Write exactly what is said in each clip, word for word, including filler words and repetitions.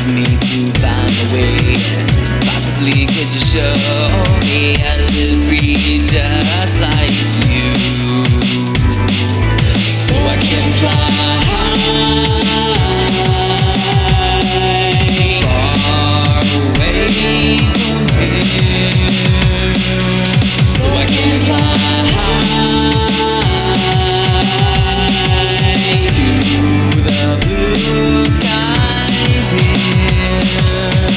me to find a way. Possibly could you show me how to live free just like you, so I can fly far away from here, so I can fly to the blue sky, dear.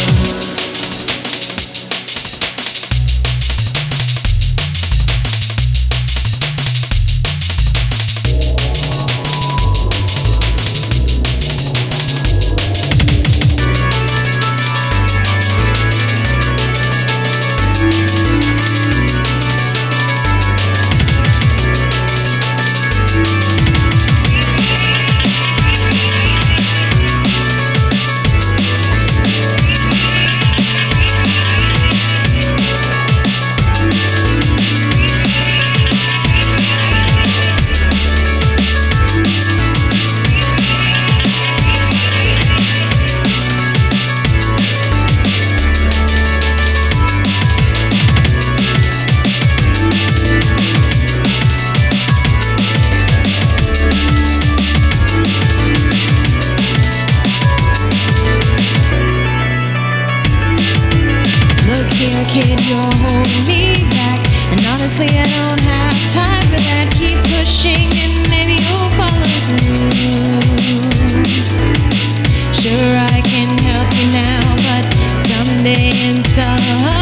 Here, kid, you're holding me back, and honestly I don't have time for that. Keep pushing and maybe you'll follow through. Sure, I can help you now, but someday in some